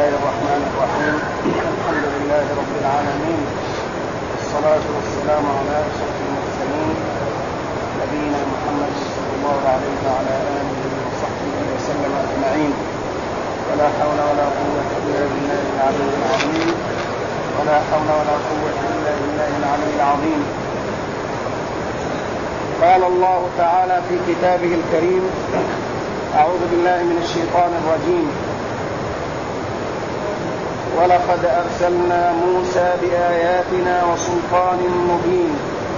الله الرحمن الرحيم. الحمد لله رب العالمين، والصلاة والسلام على أشرف المرسلين نبينا محمد صلى الله عليه وعلى آله وصحبه وسلم أجمعين. ولا حول ولا قوة إلا بالله العلي العظيم، ولا حول ولا قوة إلا بالله العلي العظيم. قال الله تعالى في كتابه الكريم: أعوذ بالله من الشيطان الرجيم: ولقد أرسلنا موسى بآياتنا وسلطان مبين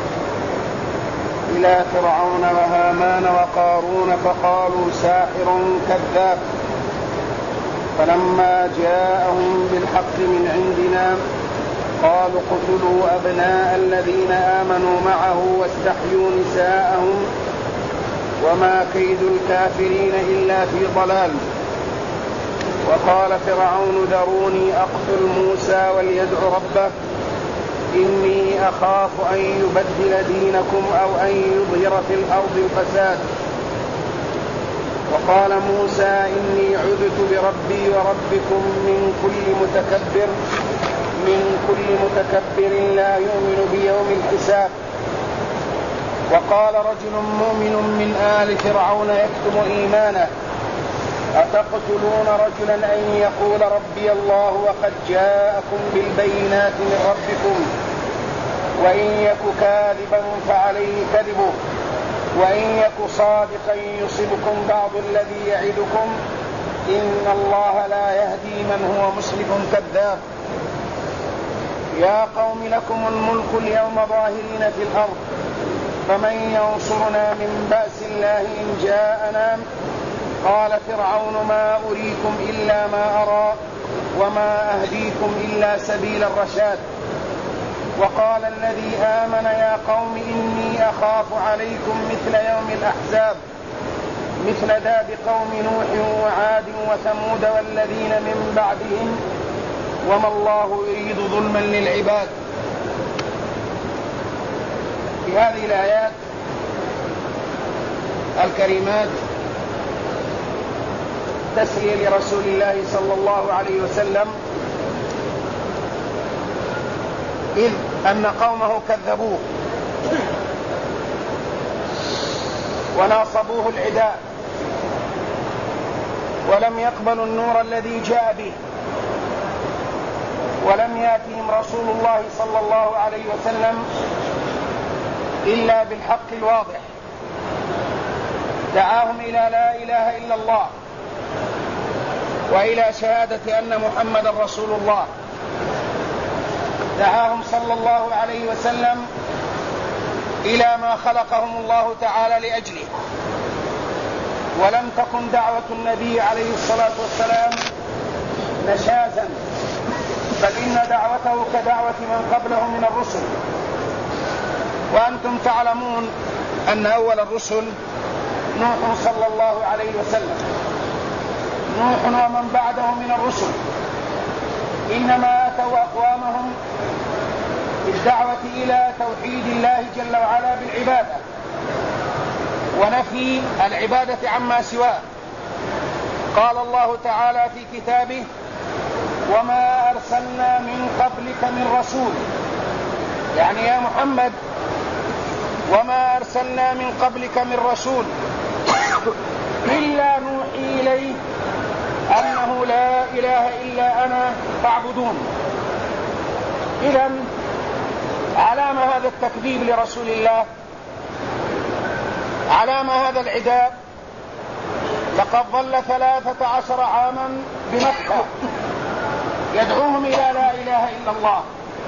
إلى فرعون وهامان وقارون فقالوا ساحر كذاب، فلما جاءهم بالحق من عندنا قالوا اقتلوا أبناء الذين آمنوا معه واستحيوا نساءهم وما كيد الكافرين إلا في ضلال. وقال فرعون ذروني أقتل موسى وليدع ربه إني أخاف أن يبدل دينكم أو أن يظهر في الأرض الفساد. وقال موسى إني عذت بربي وربكم من كل متكبر لا يؤمن بيوم الحساب. وقال رجل مؤمن من آل فرعون يكتم إيمانه أتقتلون رجلا أن يقول ربي الله وقد جاءكم بالبينات من ربكم وإن يك كاذبا فعليه كذبه وإن يك صادقا يصبكم بعض الذي يعدكم إن الله لا يهدي من هو مسرف كذاب. يا قوم لكم الملك اليوم ظاهرين في الأرض فمن ينصرنا من بأس الله إن جاءنا. قال فرعون ما أريكم إلا ما أرى وما أهديكم إلا سبيل الرشاد. وقال الذي آمن يا قوم إني أخاف عليكم مثل يوم الأحزاب مثل داب قوم نوح وعاد وثمود والذين من بعدهم وما الله يريد ظلما للعباد. في هذه الآيات الكريمات تسلية لرسول الله صلى الله عليه وسلم، إذ أن قومه كذبوه وناصبوه العداء ولم يقبلوا النور الذي جاء به، ولم يأتهم رسول الله صلى الله عليه وسلم إلا بالحق الواضح. دعاهم إلى لا إله إلا الله وإلى شهادة أن محمد رسول الله. دعاهم صلى الله عليه وسلم إلى ما خلقهم الله تعالى لأجله، ولم تكن دعوة النبي عليه الصلاة والسلام نشازا، بل إن دعوته كدعوة من قبله من الرسل. وأنتم تعلمون أن أول الرسل نوح صلى الله عليه وسلم. نوح ومن بعده من الرسل إنما أتوا أقوامهم بالدعوة إلى توحيد الله جل وعلا بالعبادة ونفي العبادة عما سواه. قال الله تعالى في كتابه: وما أرسلنا من قبلك من رسول، يعني يا محمد وما أرسلنا من قبلك من رسول إلا نوحي إليه أنه لا إله إلا أنا فاعبدون. إذن علام هذا التكذيب لرسول الله، علام هذا العداء. لقد ظل 13 عاما بمكة يدعوهم إلى لا إله إلا الله.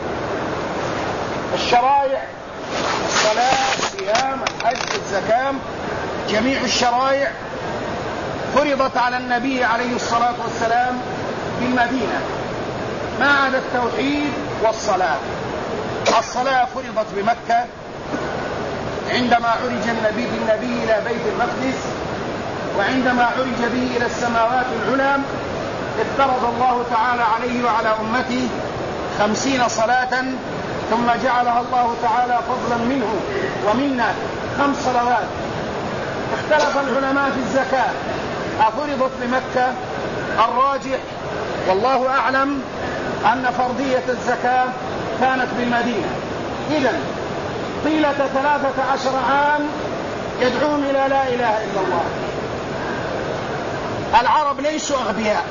الشرائع الصلاة صيام الحج الزكاة جميع الشرائع فرضت على النبي عليه الصلاة والسلام في المدينة ما عدا التوحيد والصلاة. الصلاة فرضت بمكة عندما عرج النبي بالنبي إلى بيت المقدس، وعندما عرج به إلى السماوات العلى افترض الله تعالى عليه وعلى أمته 50 صلاة، ثم جعلها الله تعالى فضلا منه ومنا 5 صلوات. اختلف العلماء في الزكاة أفرضت بمكة؟ الراجح والله أعلم أن فرضية الزكاة كانت بالمدينة. إذن طيلة 13 عام يدعون إلى لا إله إلا الله. العرب ليسوا أغبياء،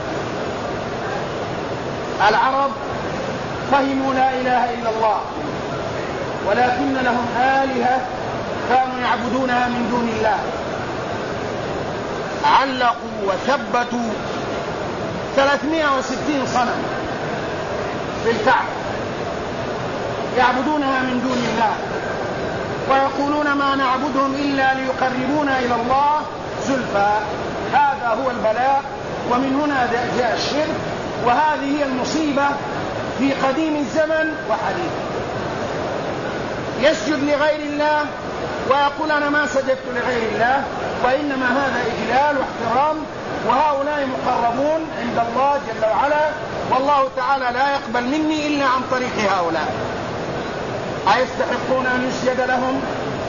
العرب فهموا لا إله إلا الله، ولكن لهم آلهة كانوا يعبدونها من دون الله. علقوا وثبتوا 360 صنم في الكعبة يعبدونها من دون الله، ويقولون ما نعبدهم إلا ليقربونا إلى الله زلفى. هذا هو البلاء، ومن هنا جاء الشرك، وهذه هي المصيبة في قديم الزمن وحديثه. يسجد لغير الله ويقول أنا ما سجدت لغير الله، وإنما هذا إجلال واحترام، وهؤلاء مقربون عند الله جل وعلا، والله تعالى لا يقبل مني إلا عن طريق هؤلاء. أيستحقون أن يسجد لهم؟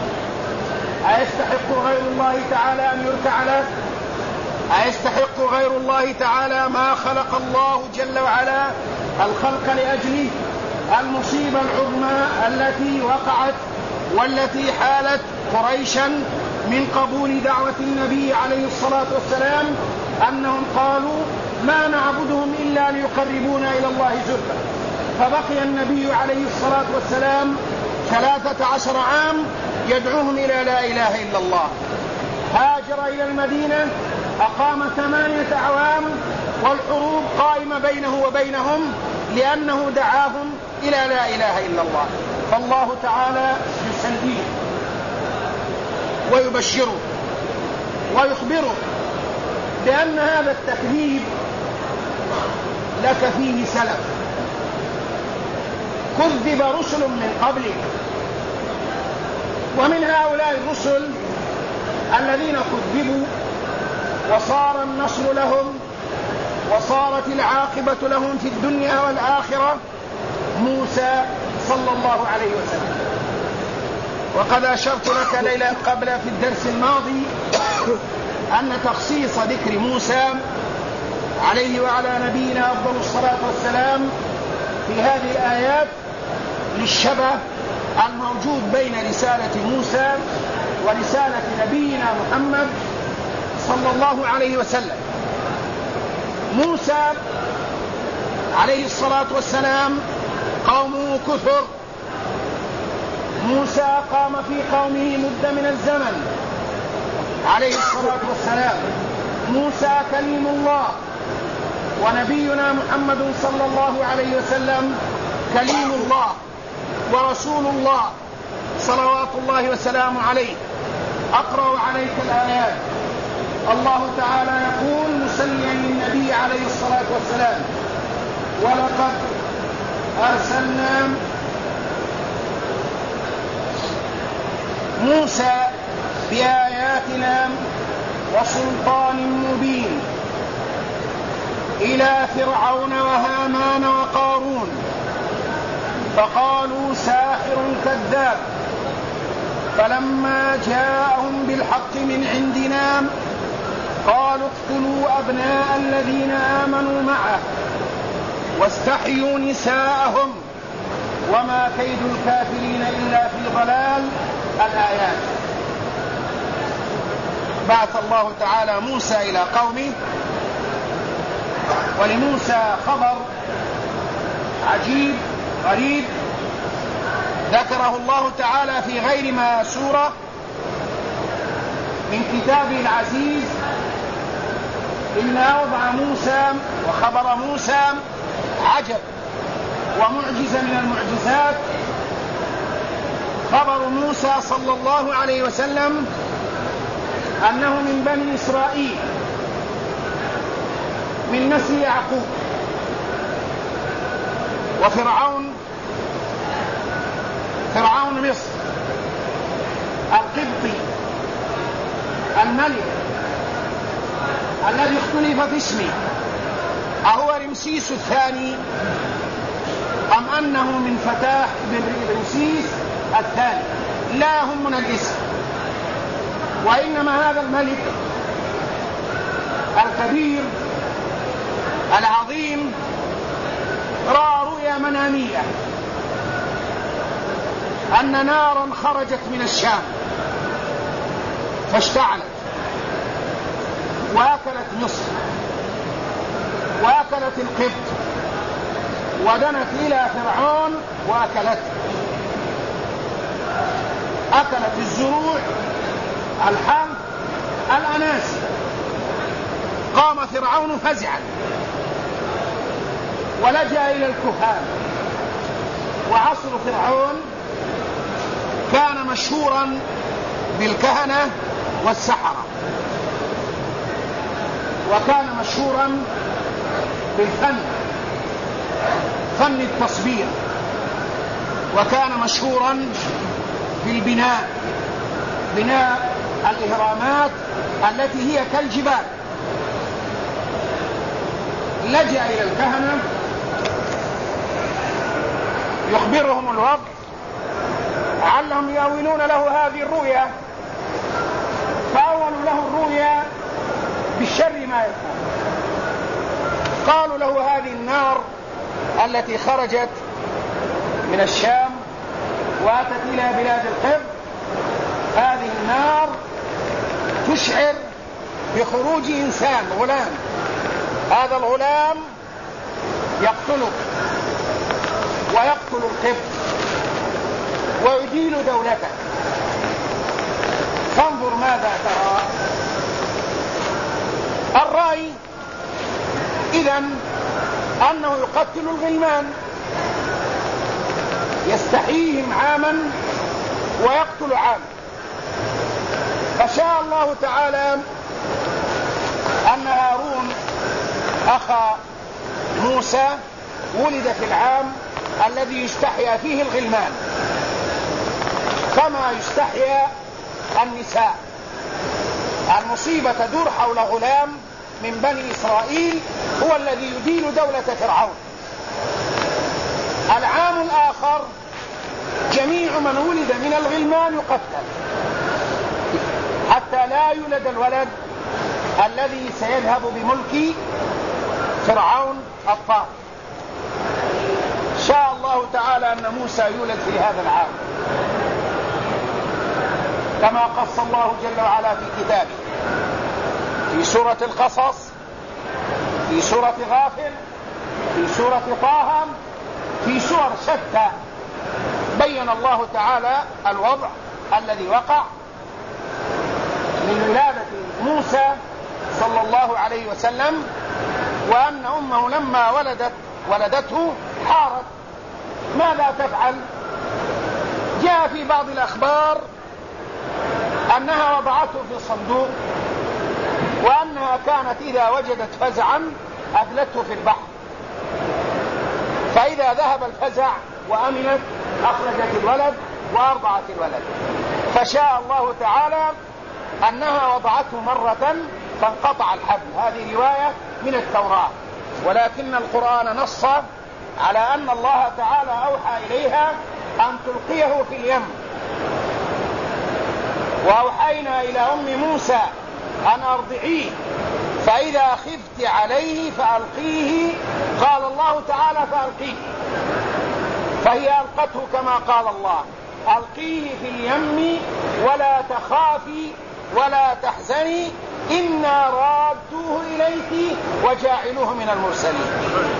أيستحق غير الله تعالى أن يركع له؟ أيستحق غير الله تعالى ما خلق الله جل وعلا الخلق لأجله؟ المصيبة العظمى التي وقعت والتي حالت قريشا من قبول دعوة النبي عليه الصلاة والسلام أنهم قالوا ما نعبدهم إلا ليقربونا إلى الله زلفى. فبقي النبي عليه الصلاة والسلام 13 عام يدعوهم إلى لا إله إلا الله. هاجر إلى المدينة، أقام 8 أعوام، والحروب قائمة بينه وبينهم لأنه دعاهم إلى لا إله إلا الله. فالله تعالى يسليه ويبشره ويخبره بأن هذا التكذيب لك فيه سلف، كذب رسل من قبلك، ومن هؤلاء الرسل الذين كذبوا وصار النصر لهم وصارت العاقبة لهم في الدنيا والآخرة موسى صلى الله عليه وسلم. وقد أشرت لك ليلة قبل في الدرس الماضي أن تخصيص ذكر موسى عليه وعلى نبينا أفضل الصلاة والسلام في هذه الآيات للشبه الموجود بين رسالة موسى ورسالة نبينا محمد صلى الله عليه وسلم. موسى عليه الصلاة والسلام قومه كثر، موسى قام في قومه مدة من الزمن عليه الصلاة والسلام. موسى كليم الله، ونبينا محمد صلى الله عليه وسلم كليم الله ورسول الله صلوات الله وسلامه عليه. أقرأ عليك الآيات. الله تعالى يقول مسليا للنبي عليه الصلاة والسلام: ولقد أرسلنا موسى بآياتنا وسلطان مبين إلى فرعون وهامان وقارون فقالوا ساحر كذاب، فلما جاءهم بالحق من عندنا قالوا اقتلوا أبناء الذين آمنوا معه واستحيوا نساءهم وما كيد الكافرين إلا في ضلال. الآيات. بعث الله تعالى موسى إلى قومه، ولموسى خبر عجيب غريب ذكره الله تعالى في غير ما سورة من كتابه العزيز. إن أوضع موسى وخبر موسى عجب ومعجزة من المعجزات. خبر موسى صلى الله عليه وسلم أنه من بني إسرائيل من نسل يعقوب، وفرعون مصر القبطي الملك الذي اختلف في اسمه، أهو رمسيس الثاني أم أنه من فتاح بن رمسيس الثاني؟ لا يهمنا الاسم، وإنما هذا الملك الكبير العظيم العظيم رأى رؤيا منامية أن نارا خرجت من الشام فاشتعلت وأكلت مصر وأكلت القبط ودنت إلى فرعون وأكلته. أكلت الزروع، الحرث، الأناسي. قام فرعون فزعا ولجأ إلى الكهان. وعصر فرعون كان مشهورا بالكهنة والسحرة، وكان مشهورا بالفن، فن التصوير، وكان مشهورا بالبناء، بناء الإهرامات التي هي كالجبال. لجأ إلى الكهنة يخبرهم الوضع لعلهم يأولون له هذه الرؤيا، فأولوا له الرؤيا بالشر ما يكون. قالوا له هذه النار التي خرجت من الشام وأتت إلى بلاد القبط، هذه النار تشعر بخروج إنسان غلام، هذا الغلام يقتلك ويقتل القبط ويدين دولتك، فانظر ماذا ترى. الرأي إذن أنه يقتل الغلمان، يستحييهم عاما ويقتل عاما. فشاء الله تعالى أن هارون أخا موسى ولد في العام الذي يستحيا فيه الغلمان كما يستحيا النساء. المصيبة تدور حول غلام من بني إسرائيل هو الذي يدين دولة فرعون. العام الآخر جميع من ولد من الغلمان يقتل حتى لا يولد الولد الذي سيذهب بملك فرعون الطاغي. شاء الله تعالى أن موسى يولد في هذا العام كما قص الله جل وعلا في كتابه، في سورة القصص، في سورة غافر، في سورة طه، في سور شتى بين الله تعالى الوضع الذي وقع من ولادة موسى صلى الله عليه وسلم، وأن أمه لما ولدته حارت ماذا تفعل. جاء في بعض الأخبار أنها وضعته في صندوق، وأنها كانت إذا وجدت فزعا أدلته في البحر، فإذا ذهب الفزع وأمنت أخرجت الولد وأرضعت الولد. فشاء الله تعالى أنها وضعته مرة فانقطع الحبل. هذه رواية من التوراة، ولكن القرآن نص على أن الله تعالى أوحى إليها أن تلقيه في اليم. وأوحينا إلى أم موسى أن أرضعيه فإذا خفت عليه فألقيه، قال الله تعالى فألقيه، فهي ألقته كما قال الله ألقيه في اليم ولا تخافي ولا تحزني إنا رادوه إليك وجاعلوه من المرسلين.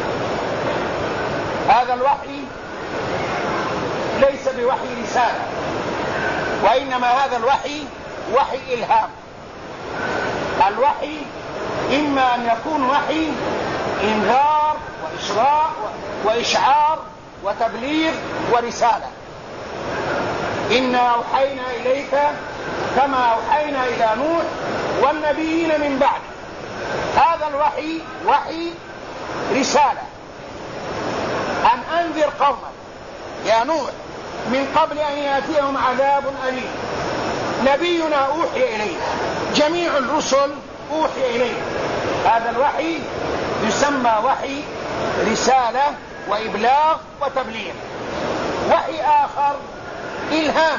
هذا الوحي ليس بوحي رسالة، وإنما هذا الوحي وحي إلهام. الوحي إما أن يكون وحي إنذار وإشعار وتبليغ ورسالة. إنا أوحينا إليك كما أوحينا إلى نوح والنبيين من بعد. هذا الوحي وحي رسالة، أن أنذر قومك يا نوح من قبل أن يأتيهم عذاب أليم. نبينا أوحي إليه، جميع الرسل أوحي إليه. هذا الوحي يسمى وحي رسالة وإبلاغ وتبليغ. وحي آخر إلهام.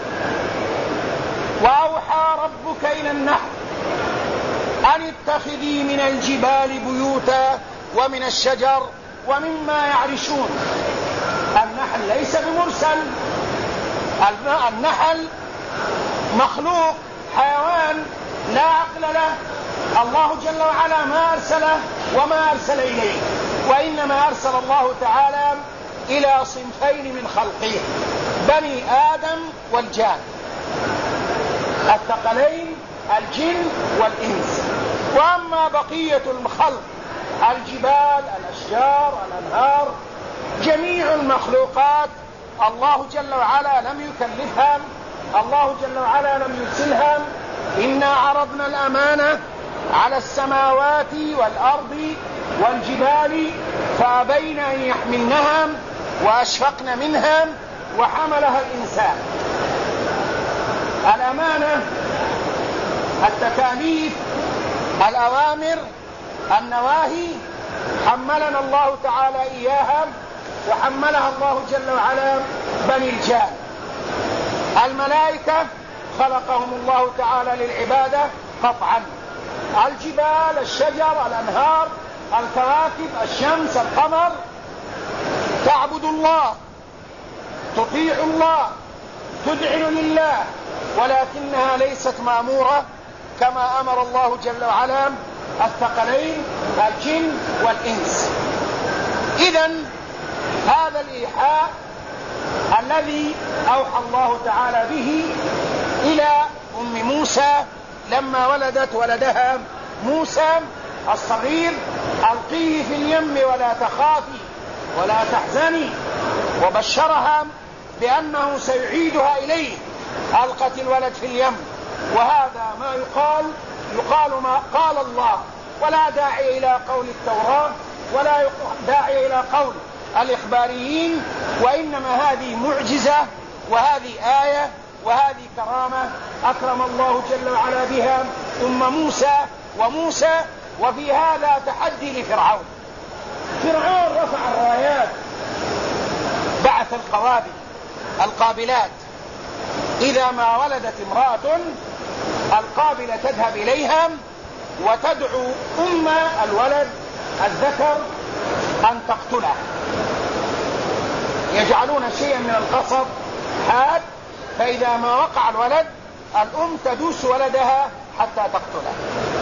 وأوحى ربك إلى النحل أن اتخذي من الجبال بيوتا ومن الشجر ومما يعرشون. النحل ليس بمرسل، النحل مخلوق حيوان لا عقل له، الله جل وعلا ما أرسله وما أرسل إليه، وإنما أرسل الله تعالى إلى صنفين من خلقه، بني آدم والجان، الثقلين الجن والإنس. وأما بقية الخلق الجبال الأشجار الأنهار جميع المخلوقات الله جل وعلا لم يكلفها، الله جل وعلا لم يرسلها. إنا عرضنا الأمانة على السماوات والأرض والجبال فأبين أن يحملنها وأشفقن منها وحملها الإنسان. الأمانة، التكاليف، الأوامر، النواهي حملنا الله تعالى إياها، وحملها الله جل وعلا بني الجان. الملائكة خلقهم الله تعالى للعبادة قطعا، الجبال، الشجر، الأنهار، الكواكب، الشمس، القمر، تعبد الله، تطيع الله، تذعن لله، ولكنها ليست مأمورة كما أمر الله جل وعلا الثقلين الجن والإنس. إذن هذا الإيحاء الذي أوحى الله تعالى به إلى أم موسى لما ولدت ولدها موسى الصغير: ألقيه في اليم ولا تخافي ولا تحزني، وبشرها بأنه سيعيدها إليه. ألقت الولد في اليم، وهذا ما يقال ما قال الله، ولا داعي إلى قول التوراة ولا داعي إلى قول الإخباريين، وإنما هذه معجزة وهذه آية وهذه كرامة أكرم الله جل وعلا بها موسى وموسى. وفي هذا تحدي لفرعون. فرعون رفع الرايات، بعث القابلات، إذا ما ولدت امرأة القابلة تذهب إليها وتدعو أم الولد الذكر أن تقتله، يجعلون شيئا من القصب حاد، فإذا ما وقع الولد الأم تدوس ولدها حتى تقتله.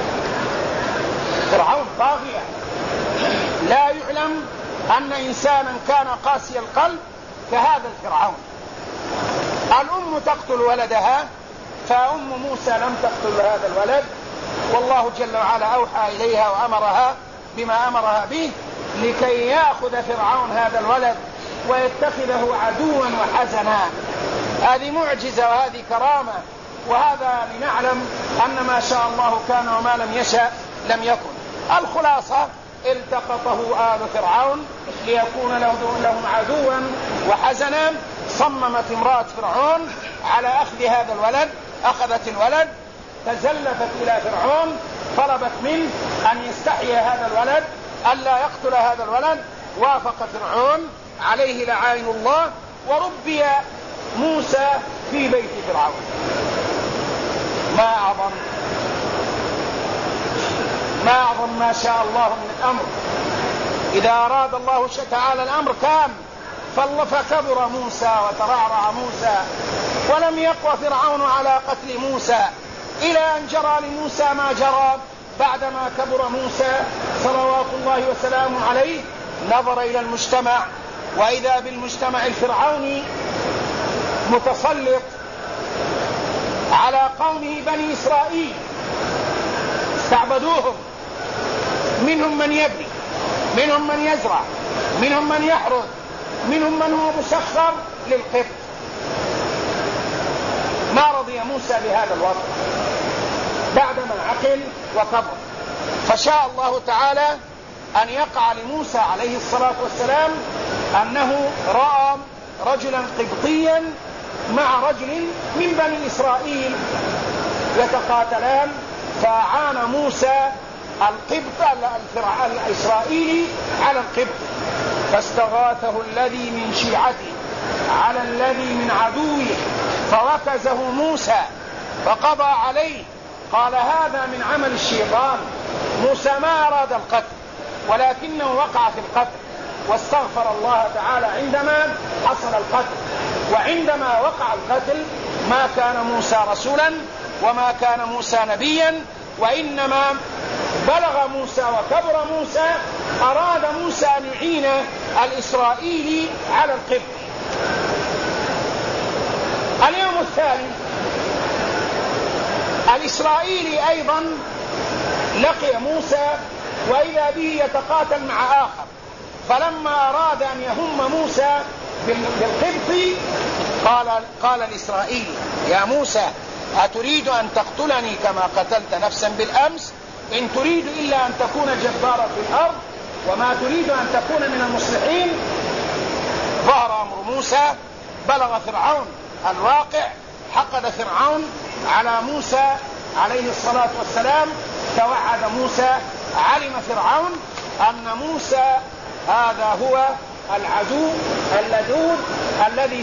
فرعون طاغية، لا يعلم أن إنسانا كان قاسي القلب كهذا الفرعون. الأم تقتل ولدها، فأم موسى لم تقتل هذا الولد، والله جل وعلا أوحى إليها وأمرها بما أمرها به لكي يأخذ فرعون هذا الولد ويتخذه عدوا وحزنا. هذه معجزة وهذه كرامة، وهذا لنعلم أن ما شاء الله كان وما لم يشأ لم يكن. الخلاصة: التقطه آل فرعون ليكون لهم عدوا وحزنا. صممت امرأة فرعون على أخذ هذا الولد، أخذت الولد، تزلفت إلى فرعون، طلبت منه أن يستحيي هذا الولد، ألا يقتل هذا الولد. وافق فرعون عليه لعائن الله، وربي موسى في بيت فرعون. ما أعظم ما شاء الله من الأمر. إذا أراد الله تعالى الأمر كان، فكبر موسى وترعرع موسى، ولم يقوى فرعون على قتل موسى، إلى أن جرى لموسى ما جرى. بعدما كبر موسى صلوات الله وسلامه عليه نظر إلى المجتمع، وإذا بالمجتمع الفرعوني متسلط على قومه بني إسرائيل، استعبدوهم، منهم من يبني، منهم من يزرع، منهم من يحرث، منهم من هو مسخر للقبط. ما رضي موسى بهذا الوضع بعدما عقل وكبر، فشاء الله تعالى أن يقع لموسى عليه الصلاة والسلام أنه رأى رجلا قبطيا مع رجل من بني إسرائيل يتقاتلان، فعان موسى الإسرائيلي على القبط، فاستغاثه الذي من شيعته على الذي من عدوه، فوكزه موسى فقضى عليه. قال: هذا من عمل الشيطان. موسى ما أراد القتل، ولكنه وقع في القتل واستغفر الله تعالى عندما حصل القتل. وعندما وقع القتل ما كان موسى رسولا وما كان موسى نبيا، وإنما بلغ موسى وكبر موسى، أراد موسى أن يعين الإسرائيلي على القبط. اليوم الثاني الإسرائيلي أيضا لقي موسى وإذا به يتقاتل مع آخر، فلما أراد أن يهم موسى بالقبط قال الإسرائيلي: يا موسى أتريد أن تقتلني كما قتلت نفسا بالأمس؟ إن تريد إلا أن تكون جبارا في الأرض وما تريد أن تكون من المصلحين. ظهر أمر موسى، بلغ فرعون الواقع، حقد فرعون على موسى عليه الصلاة والسلام، توعد موسى. علم فرعون أن موسى هذا هو العدو اللدود الذي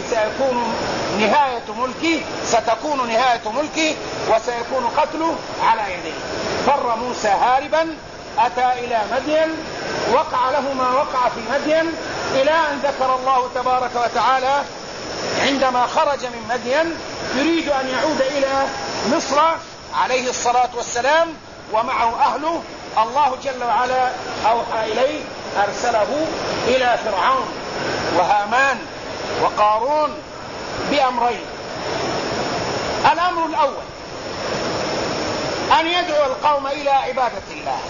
ستكون نهاية ملكه وسيكون قتله على يديه. فر موسى هاربا، أتى إلى مدين، وقع له ما وقع في مدين، إلى أن ذكر الله تبارك وتعالى عندما خرج من مدين يريد أن يعود إلى مصر عليه الصلاة والسلام ومعه أهله. الله جل وعلا أوحى إليه، أرسله إلى فرعون وهامان وقارون بأمرين. الأمر الأول أن يدعو القوم إلى عبادة الله،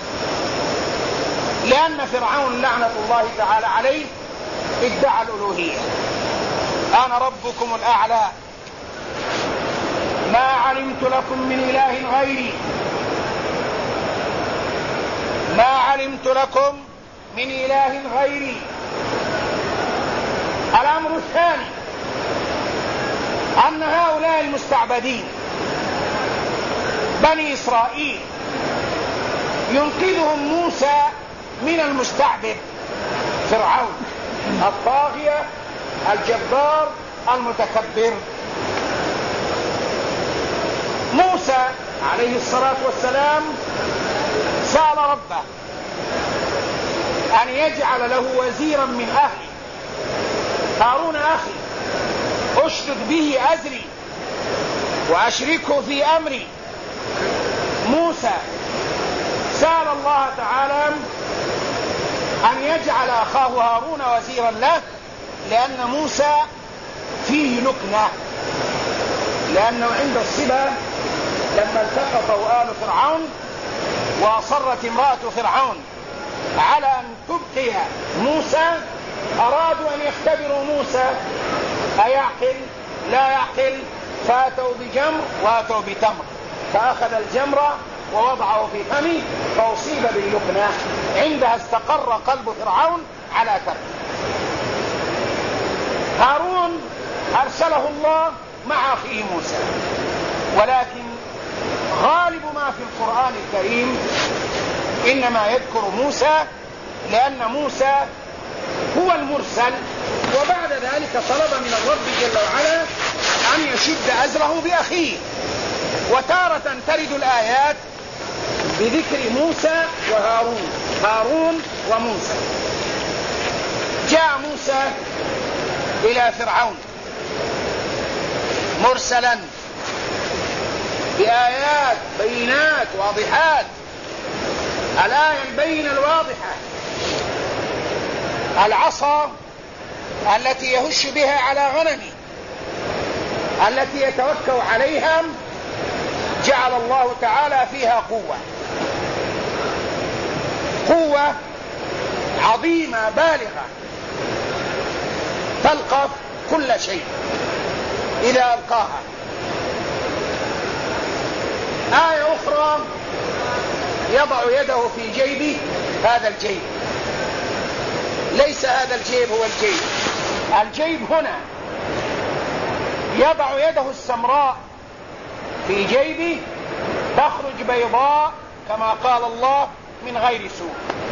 لأن فرعون لعنة الله تعالى عليه ادعى الألوهية: أنا ربكم الأعلى ما علمت لكم من إله غيري، ما علمت لكم من إله غيري. الأمر الثاني أن هؤلاء المستعبدين بني إسرائيل ينقذهم موسى من المستعبد فرعون الطاغية الجبار المتكبر. موسى عليه الصلاة والسلام سأل ربه أن يجعل له وزيرا من أهلي، هارون أخي أشدد به أزري وأشركه في أمري. موسى سأل الله تعالى أن يجعل أخاه هارون وزيرا له، لأن موسى فيه لكنة، لأنه عند الصبا لما التقطوا آل فرعون وأصرت امرأة فرعون على أن تبقي موسى، أرادوا أن يختبروا موسى أيعقل لا يعقل، فأتوا بجمر وأتوا بتمر، فأخذ الجمر ووضعه في فمه فأصيب باللكنة. عندها استقر قلب فرعون على تركه. هارون أرسله الله مع أخيه موسى، ولكن غالب ما في القرآن الكريم إنما يذكر موسى، لأن موسى هو المرسل، وبعد ذلك طلب من الرب جل وعلا أن يشد أزره بأخيه. وتارة ترد الآيات بذكر موسى وهارون، هارون وموسى. جاء موسى إلى فرعون مرسلا بآيات بينات واضحات. الآية البينة الواضحة العصا التي يهش بها على غنمه التي يتوكل عليها، جعل الله تعالى فيها قوة عظيمة بالغة تلقف كل شيء إذا ألقاها. آية أخرى يضع يده في جيبه، هذا الجيب ليس هذا الجيب هو الجيب، الجيب هنا يضع يده السمراء في جيبه تخرج بيضاء كما قال الله من غير سوء،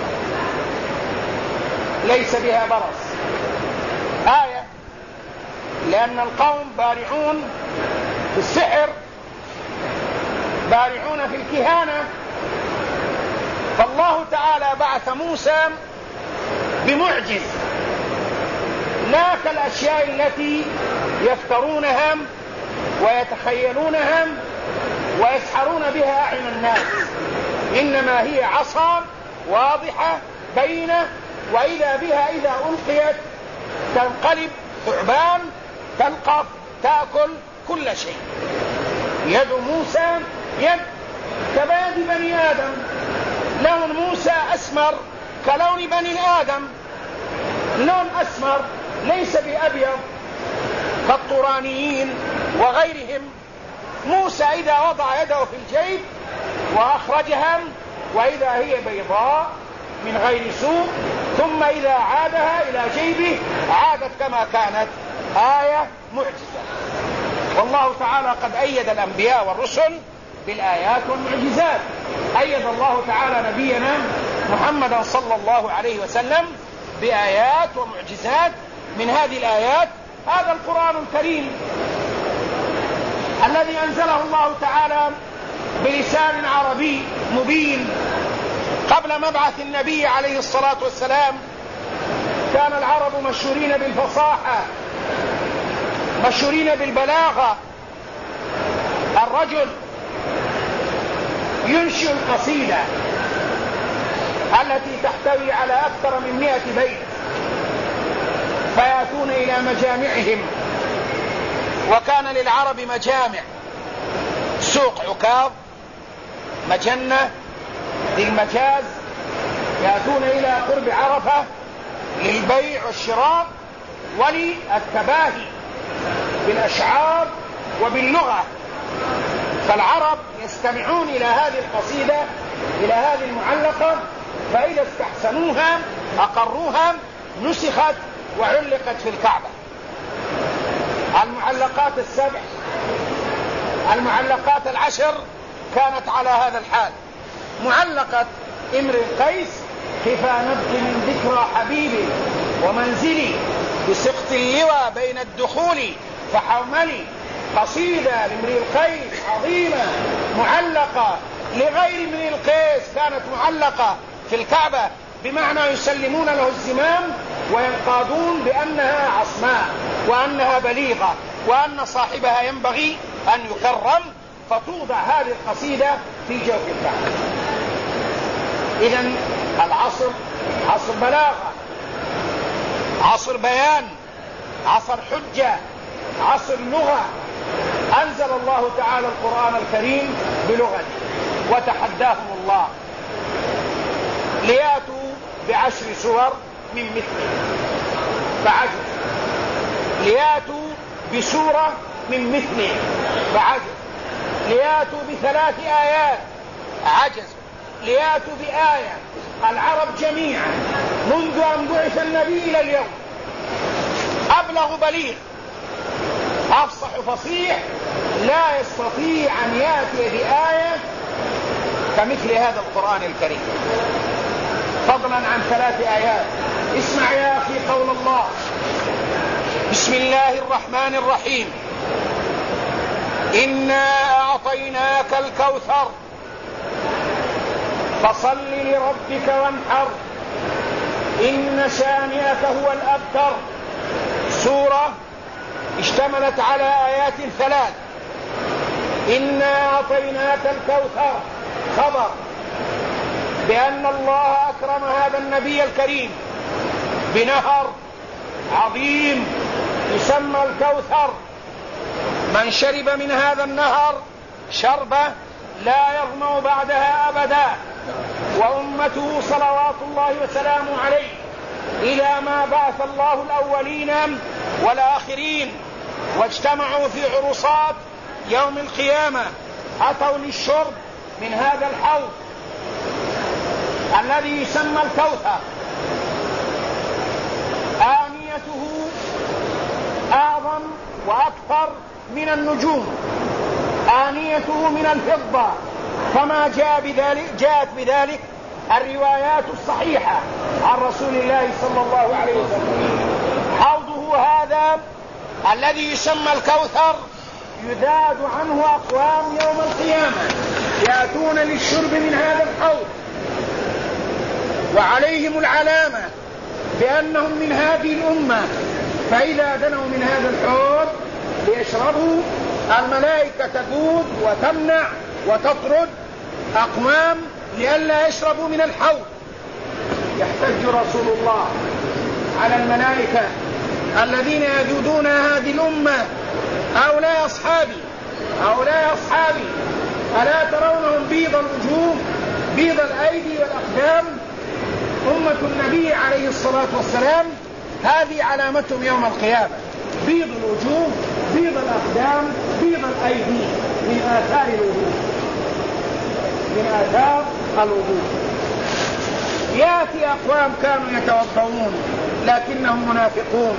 ليس بها برص. آية لأن القوم بارعون في السحر، بارعون في الكهانة، فالله تعالى بعث موسى بمعجز، لا كالأشياء التي يفترونها ويتخيلونها ويسحرون بها أعين الناس، إنما هي عصا واضحة بينة، وإذا بها إذا ألقيت تنقلب ثعبان، تلقف، تأكل كل شيء. يد موسى يد كباد بني آدم، لون موسى أسمر كلون بني آدم، لون أسمر ليس بأبيض كالطورانيين وغيرهم. موسى إذا وضع يده في الجيب وأخرجها وإذا هي بيضاء من غير سوء، ثم إذا عادها إلى جيبه عادت كما كانت، آية معجزة. والله تعالى قد أيد الأنبياء والرسل بالآيات والمعجزات. أيد الله تعالى نبينا محمدا صلى الله عليه وسلم بآيات ومعجزات. من هذه الآيات هذا القرآن الكريم الذي أنزله الله تعالى بلسان عربي مبين. قبل مبعث النبي عليه الصلاة والسلام كان العرب مشهورين بالفصاحة، مشهورين بالبلاغة. الرجل ينشئ القصيدة التي تحتوي على أكثر من 100 بيت، فيأتون إلى مجامعهم. وكان للعرب مجامع، سوق عكاظ، مجنة، ذي المجاز، يأتون إلى قرب عرفة للبيع والشراء وللتباهي بالأشعار وباللغة. فالعرب يستمعون إلى هذه القصيدة، إلى هذه المعلقة، فإذا استحسنوها أقروها، نسخت وعلقت في الكعبة. المعلقات السبع، المعلقات العشر كانت على هذا الحال. معلقة امرئ القيس: كفى نبكي من ذكرى حبيبي ومنزلي بسقط اللوى بين الدخول فحوملي. قصيدة لامرئ القيس عظيمة معلقة لغير امرئ القيس، كانت معلقة في الكعبة، بمعنى يسلمون له الزمام وينقادون بأنها عصماء وأنها بليغة وأن صاحبها ينبغي أن يكرم، فتوضع هذه القصيدة في جوف الكعبة. إذن العصر عصر بلاغة، عصر بيان، عصر حجة، عصر لغة. أنزل الله تعالى القرآن الكريم بلغة، وتحداهم الله ليأتوا ب10 سور من مثله فعجز، ليأتوا بسورة من مثله فعجز، ليأتوا ب3 آيات عجز، ليأتوا بآية. العرب جميعا منذ أن بعث النبي إلى اليوم أبلغ بليغ أفصح فصيح لا يستطيع أن يأتي بآية كمثل هذا القرآن الكريم، فضلا عن 3 آيات. اسمع يا أخي قول الله: بسم الله الرحمن الرحيم، إنا أعطيناك الكوثر فصل لربك وانحر إن شانئك هو الأبتر. سورة اشتملت على آيات 3. إنا أعطيناك الكوثر خبر بأن الله أكرم هذا النبي الكريم بنهر عظيم يسمى الكوثر. من شرب من هذا النهر شربة لا يظمأ بعدها أبدا. وأمته صلوات الله وسلامه عليه إلى ما بعث الله الأولين والآخرين واجتمعوا في عرصات يوم القيامة أتوا للشرب من هذا الحوض الذي يسمى الكوثر. آنيته أعظم وأكثر من النجوم، آنيته من الفضة، كما جاءت بذلك الروايات الصحيحة عن رسول الله صلى الله عليه وسلم. حوضه هذا الذي يسمى الكوثر يذاد عنه أقوام يوم القيامة يأتون للشرب من هذا الحوض وعليهم العلامة بأنهم من هذه الأمة، فإذا دنوا من هذا الحوض ليشربوا الملائكة تجود وتمنع وتطرد أقوام لئلا يشربوا من الحوض. يحتج رسول الله على الملائكة الذين يجودون هذه الأمة: هؤلاء أصحابي هؤلاء أصحابي، ألا ترونهم بيض الوجوه بيض الأيدي والأقدام؟ أمة النبي عليه الصلاة والسلام هذه علامتهم يوم القيامة: بيض الوجوه بيض الأقدام بيض الأيدي، من آثار الوجوه من آثار الوجوه. يأتي أقوام كانوا يتوضؤون لكنهم منافقون،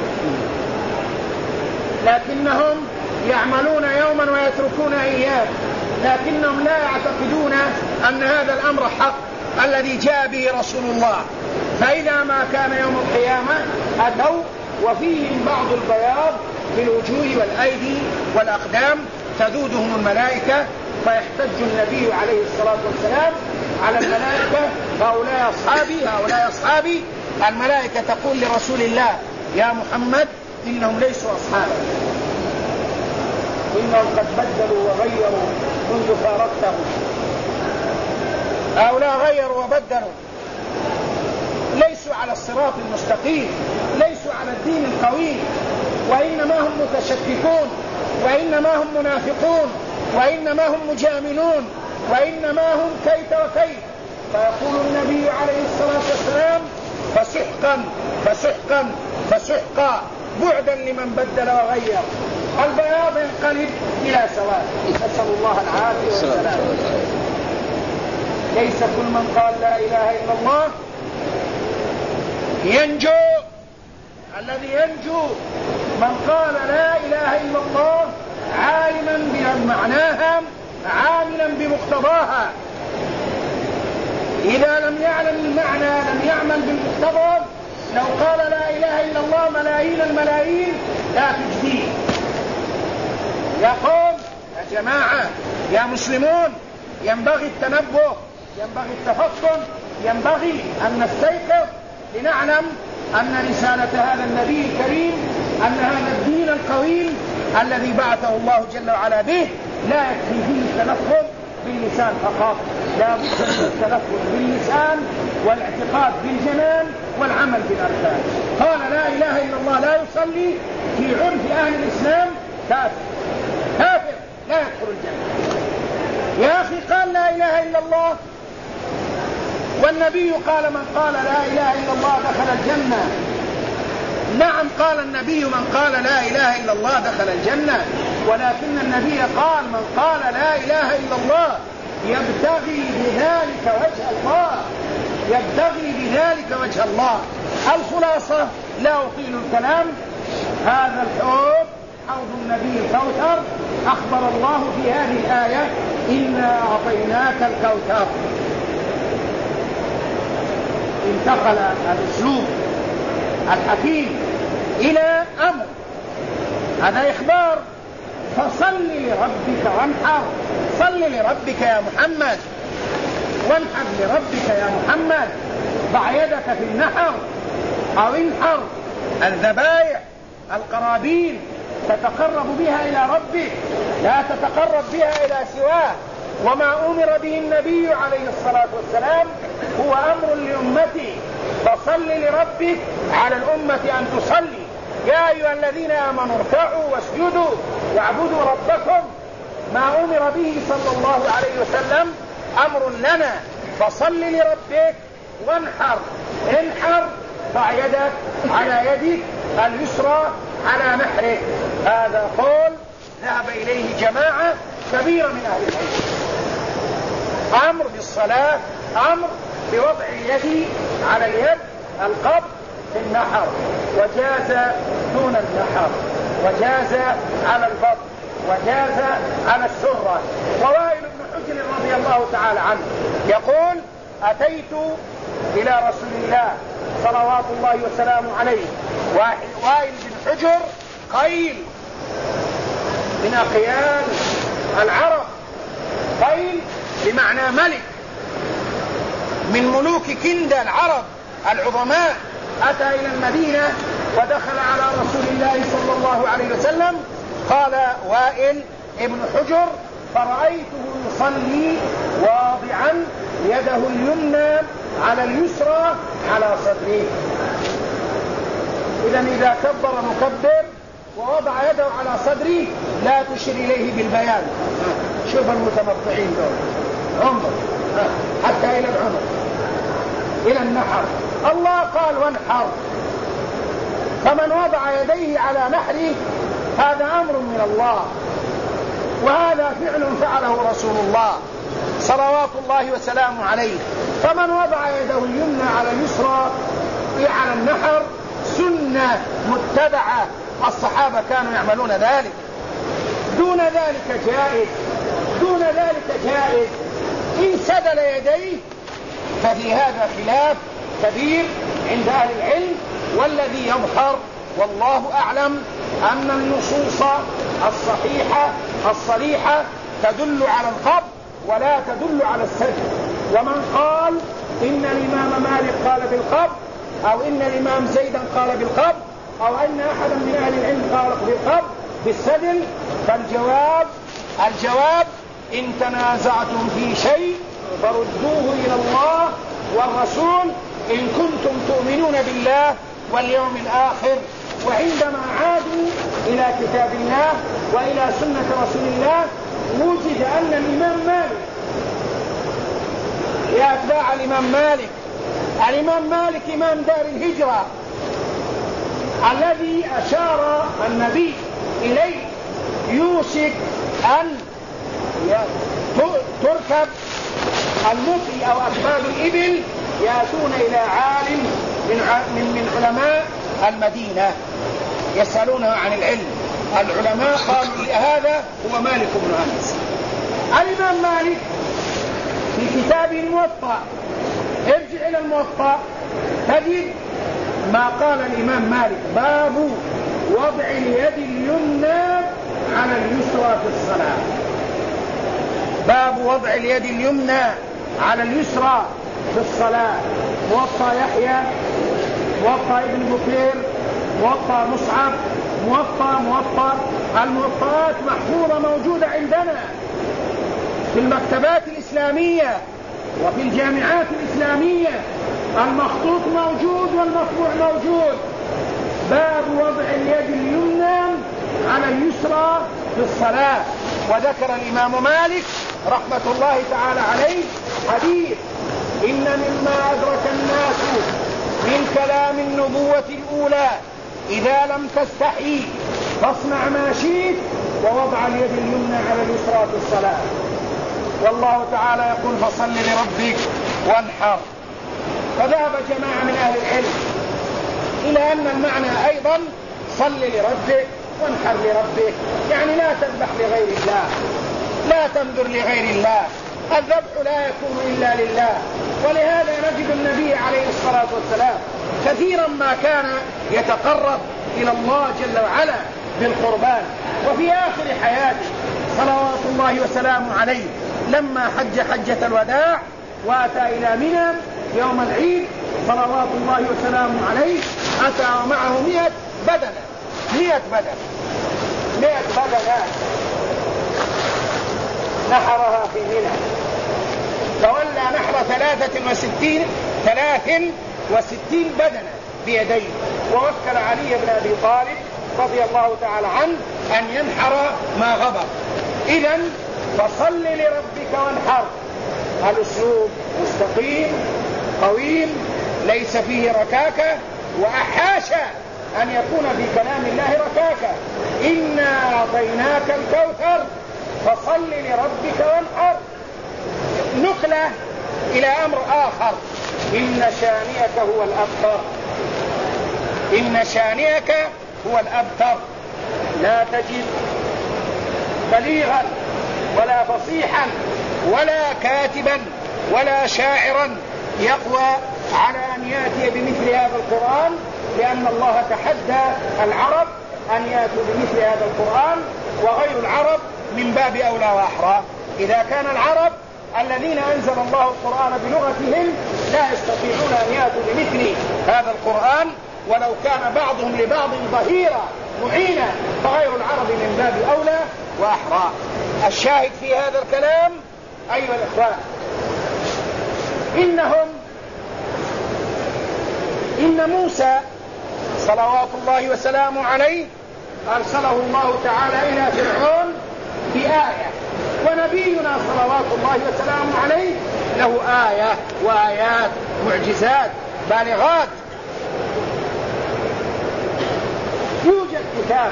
لكنهم يعملون يوما ويتركون أيام، لكنهم لا يعتقدون أن هذا الأمر حق الذي جاء به رسول الله. فإذا ما كان يوم القيامة أتوا وفيهم بعض البياض في الوجوه والأيدي والأقدام تذودهم الملائكة، فيحتج النبي عليه الصلاة والسلام على الملائكة: هؤلاء أصحابي هؤلاء أصحابي. الملائكة تقول لرسول الله: يا محمد إنهم ليسوا أصحابك، إنهم قد بدلوا وغيروا منذ فارقتهم. هؤلاء غيروا وبدلوا، ليسوا على الصراط المستقيم، ليسوا على الدين القويم، وإنما هم متشككون، وإنما هم منافقون، وإنما هم مجاملون، وإنما هم كيت وكيت. فيقول النبي عليه الصلاة والسلام: فسحقا فسحقا فسحقا، بعدا لمن بدل وغير. البياض ينقلب إلى سواد، نسأل الله العافية والسلام. ليس كل من قال لا إله إلا الله ينجو. الذي ينجو من قال لا إله إلا الله عالما بمعناها عاملا بمقتضاها. إذا لم يعلم المعنى لم يعمل بالمقتضى، لو قال لا إله إلا الله ملايين الملايين لا تجديه. يا قوم، يا جماعة، يا مسلمون، ينبغي التنبه، ينبغي التفطن، ينبغي أن نستيقظ لنعلم أن رسالة هذا النبي الكريم، أن هذا الدين القويم الذي بعثه الله جل وعلا به لا يكفي فيه التلفظ باللسان فقط، لا بد من التلفظ باللسان والاعتقاد بالجنان والعمل بالأركان. قال لا إله إلا الله لا يصلي في عرف أهل الإسلام كافر، كافر لا يدخل الجنة. يا أخي قال لا إله إلا الله، والنبي قال من قال لا إله إلا الله دخل الجنة. نعم قال النبي من قال لا إله إلا الله دخل الجنة، ولكن النبي قال من قال لا إله إلا الله يبتغي بذلك وجه الله، يبتغي بذلك وجه الله. الخلاصة لا أطيل الكلام، هذا الحوض حوض النبي الكوثر، أخبر الله في هذه الآية: إنا أعطيناك الكوثر. انتقل الأسلوب الحكيم إلى أمر، هذا إخبار: فصل لربك وانحر. صل لربك يا محمد، وانحر لربك يا محمد. ضع يدك في النحر أو انحر الذبائح القرابين تتقرب بها إلى ربك، لا تتقرب بها إلى سواه. وما أمر به النبي عليه الصلاة والسلام هو أمر لأمته: فصل لربك، على الأمة أن تصلي. يا أيها الذين آمنوا اركعوا واسجدوا واعبدوا ربكم. ما أمر به صلى الله عليه وسلم أمر لنا: فصل لربك وانحر. انحر، ضع يدك على يدك اليسرى على نحرك. هذا قول ذهب إليه جماعة كبيرة من أهل العلم. أمر بالصلاة، أمر بوضع اليد على اليد القبض في النحر، وجاز دون النحر، وجاز على البطن، وجاز على السرة. ووائل بن حجر رضي الله تعالى عنه يقول: أتيت إلى رسول الله صلوات الله وسلامه عليه. وائل بن حجر قيل من أقيال العرب، قيل بمعنى ملك، من ملوك كندى العرب العظماء أتى إلى المدينة ودخل على رسول الله صلى الله عليه وسلم. قال وائل ابن حجر: فرأيته يصلي واضعا يده اليمنى على اليسرى على صدره. إذا كبر مكبر ووضع يده على صدره لا تشير إليه بالبيان. شوف المتمطعين دول انظر حتى إلى العنق إلى النحر. الله قال وانحر، فمن وضع يديه على نحره هذا أمر من الله، وهذا فعل فعله رسول الله صلوات الله وسلامه عليه. فمن وضع يده اليمنى على اليسرى على النحر سنة متبعة، الصحابة كانوا يعملون ذلك. دون ذلك جائز. إن سدل يديه ففي هذا خلاف كبير عند أهل العلم، والذي يظهر والله أعلم أن النصوص الصحيحة الصريحة تدل على القبض ولا تدل على السجد. ومن قال إن الإمام مالك قال بالقبض، أو إن الإمام زيدا قال بالقبض، أو أن أحدا من أهل العلم قال بالقبض بالسدل، فالجواب إن تنازعتم في شيء فردوه إلى الله والرسول إن كنتم تؤمنون بالله واليوم الآخر. وعندما عادوا إلى كتاب الله وإلى سنة رسول الله وجد أن الإمام مالك، يا أتباع الإمام مالك إمام دار الهجرة الذي أشار النبي إليه يوشك أن تركب المطي أو أكباد الإبل يأتون إلى عالم من علماء المدينة يسألونه عن العلم. العلماء قالوا هذا هو مالك بن أنس. الإمام مالك في كتابه الموطأ، ارجع إلى الموطأ تجد ما قال الإمام مالك: باب وضع اليد اليمنى على اليسرى في الصلاة. باب وضع اليد اليمنى على اليسرى في الصلاة. موطأ يحيى، موطأ ابن بكير، موطأ مصعب، موطأ. الموطئات محفوظة موجودة عندنا في المكتبات الإسلامية وفي الجامعات الإسلامية، المخطوط موجود والمطبوع موجود. باب وضع اليد اليمنى على اليسرى في الصلاة. وذكر الإمام مالك رحمة الله تعالى عليه حديث: إن مما أدرك الناس من كلام النبوة الأولى إذا لم تستحي فاصنع ما شئت، ووضع اليد اليمنى على اليسرى في الصلاة. والله تعالى يقول: فصل لربك وانحر. فذهب جماعة من أهل العلم إلى أن المعنى أيضا صل لربك وانحر لربك، يعني لا تذبح لغير الله، لا تنذر لغير الله، الذبح لا يكون إلا لله. ولهذا نجد النبي عليه الصلاة والسلام كثيرا ما كان يتقرب إلى الله جل وعلا بالقربان. وفي آخر حياته صلوات الله وسلامه عليه لما حج حجة الوداع وأتى إلى منى يوم العيد صلوات الله وسلامه عليه، أتى ومعه 100 بدنة نحرها في منى، تولى نحر 63 بدنة بيديه، ووكل علي بن أبي طالب رضي الله تعالى عنه أن ينحر ما غبر. إذن فصل لربك وانحر، الأسلوب مستقيم قويم ليس فيه ركاكة، وأحاشا أن يكون في كلام الله ركاكة. إنا أعطيناك الكوثر فصل لربك وانحر. نقلة إلى أمر آخر: إن شانئك هو الأبتر. لا تجد بليغا ولا فصيحا ولا كاتبا ولا شاعرا يقوى على أن يأتي بمثل هذا القرآن، لأن الله تحدى العرب أن يأتوا بمثل هذا القرآن، وغير العرب من باب أولى وأحرى. إذا كان العرب الذين أنزل الله القرآن بلغتهم لا يستطيعون أن يأتوا بمثل هذا القرآن ولو كان بعضهم لبعض ظهيرا معينا، فغير العرب من باب أولى وأحرى. الشاهد في هذا الكلام أيها الإخوان، إن موسى صلوات الله وسلامه عليه أرسله الله تعالى إلى فرعون بآية، ونبينا صلوات الله وسلامه عليه له آية وآيات معجزات بالغات. يوجد كتاب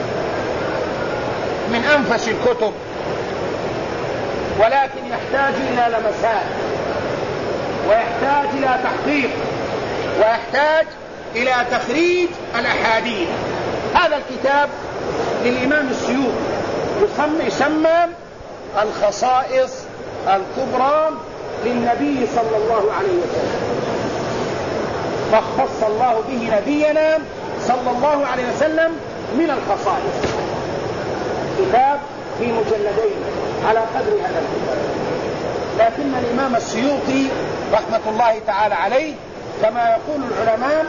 من أنفس الكتب ولكن يحتاج إلى لمسات، ويحتاج إلى تحقيق، ويحتاج إلى تخريج الأحاديث. هذا الكتاب للإمام السيوطي يسمى الخصائص الكبرى للنبي صلى الله عليه وسلم، ما خص الله به نبينا صلى الله عليه وسلم من الخصائص. كتاب في مجلدين على قدر هذا الكتاب، لكن الإمام السيوطي رحمة الله تعالى عليه كما يقول العلماء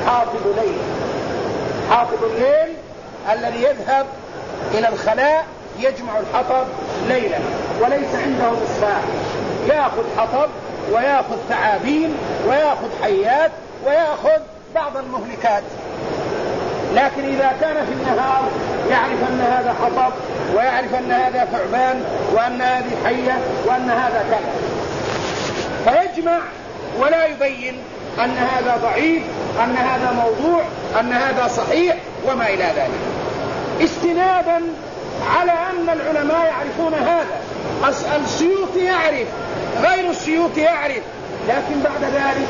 حافظ الليل الذي يذهب إلى الخلاء يجمع الحطب ليلا وليس عنده مصباح، يأخذ حطب ويأخذ ثعابين ويأخذ حيات ويأخذ بعض المهلكات، لكن إذا كان في النهار يعرف أن هذا حطب ويعرف أن هذا ثعبان وأن هذه حية وأن هذا كذا، فيجمع ولا يبين أن هذا ضعيف، أن هذا موضوع، أن هذا صحيح وما إلى ذلك، استنادا على أن العلماء يعرفون هذا. السيوطي يعرف، غير السيوطي يعرف، لكن بعد ذلك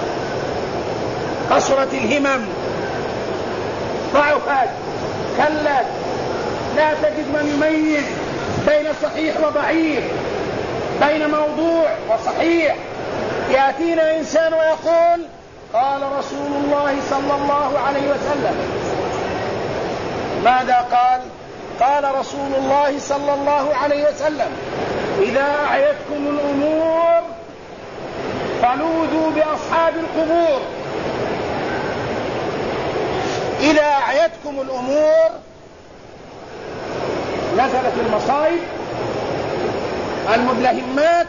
قصرت الهمم، ضعفت، كلت، لا تجد من يميز بين صحيح وضعيف، بين موضوع وصحيح. يأتينا إنسان ويقول قال رسول الله صلى الله عليه وسلم، ماذا قال؟ قال رسول الله صلى الله عليه وسلم إذا أعيتكم الأمور فلوذوا بأصحاب القبور. إذا أعيتكم الأمور، نزلت المصائب، المدلهمات،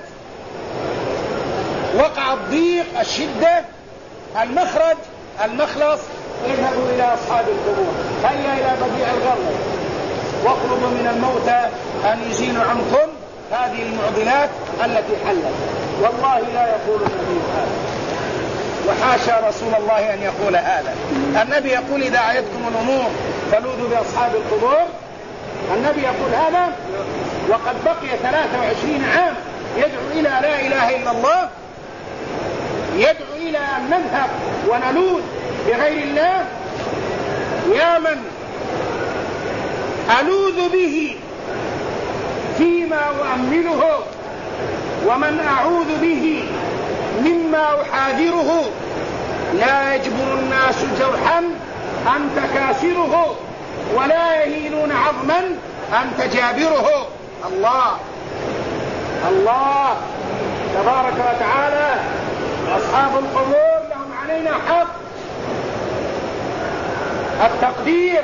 وقع الضيق، الشدة، المخرج، المخلص، اذهبوا إلى أصحاب القبور، هيا إلى بديع الغرب واطلبوا من الموتى أن يزيلوا عنكم هذه المعضلات التي حلت. والله لا يقول النبي هذا، وحاشا رسول الله أن يقول هذا. النبي يقول إذا أعيتكم الأمور فلوذوا بأصحاب القبور، النبي يقول هذا وقد بقي 23 عام يدعو إلى لا إله إلا الله، يدعو إلى أن نذهب ونلوذ بغير الله. يا من ألوذ به فيما أؤمله، ومن أعوذ به مما أحاذره، لا يجبر الناس جرحا أنت كاسره، ولا يهينون عظما أنت جابره. الله تبارك وتعالى. أصحاب القبور لهم علينا حق، التقدير،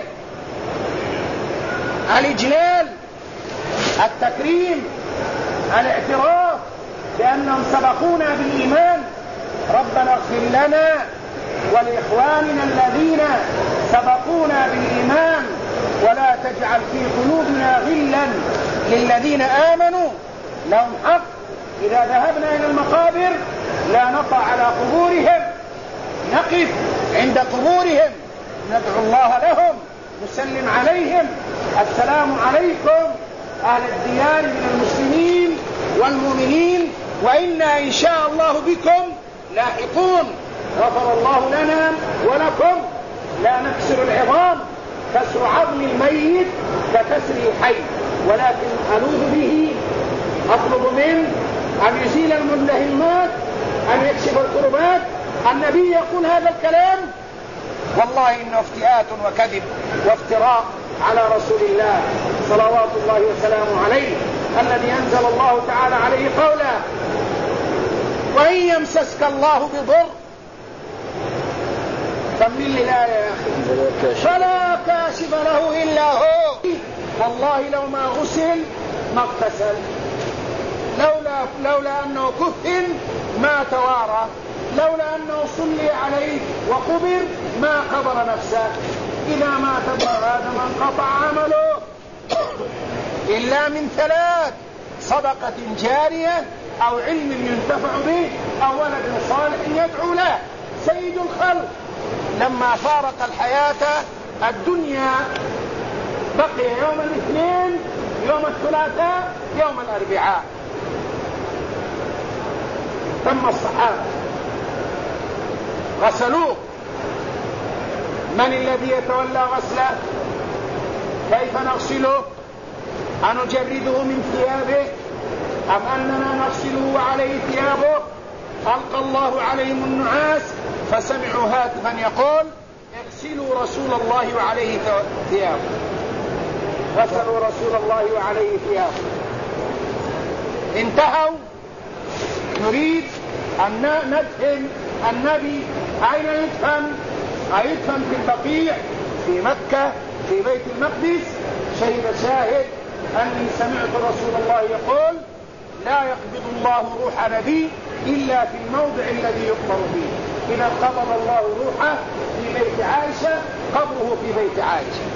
الإجلال، التكريم، الاعتراف بأنهم سبقونا بالإيمان. ربنا اغفر لنا ولإخواننا الذين سبقونا بالإيمان ولا تجعل في قلوبنا غلا للذين آمنوا. لهم حق. إذا ذهبنا إلى المقابر لا نقع على قبورهم، نقف عند قبورهم، ندعو الله لهم، نسلم عليهم، السلام عليكم أهل الديار من المسلمين والمؤمنين، وإنا إن شاء الله بكم لاحقون. غفر الله لنا ولكم. لا نكسر العظام، كسر عظم الميت ككسر الحي، ولكن ألوذ به، أطلب منه أن يزيل الملهمات، أن يكشف الكربات. النبي يقول هذا الكلام، والله إنه افتئات وكذب وافتراء على رسول الله صلوات الله وسلامه عليه، الذي أنزل الله تعالى عليه قولا وإن يمسسك الله بضر، كمل لي الآية يا أخي، فلا كاشف له إلا هو. والله لو ما غسل ما اغتسل، لولا أنه كفن ما توارى، لولا أنه صلي عليه وقبر ما قبر نفسه. إذا مات ابن آدم انقطع عمله إلا من ثلاث: صدقة جارية، أو علم ينتفع به، أو ولد صالح يدعو له. سيد الخلق لما فارق الحياة الدنيا بقي يوم الاثنين، يوم الثلاثاء، يوم الأربعاء. ثم الصحابة غسلوه. من الذي يتولى غسله؟ كيف نغسله؟ أنجرده من ثيابه أم أننا نغسله وعليه ثيابه؟ ألقى الله عليهم النعاس فسمعوا هاتفا يقول: اغسلوا رسول الله وعليه ثيابه. غسلوا رسول الله وعليه ثيابه. انتهوا. نريد أن ندفن النبي. أين يدفن؟ يدفن في البقيع في مكة في بيت المقدس. شهد شاهد أني سمعت رسول الله يقول: لا يقبض الله روح نبي إلا في الموضع الذي يقبر فيه. إذا قبض الله روحه في بيت عائشة، قبره في بيت عائشة.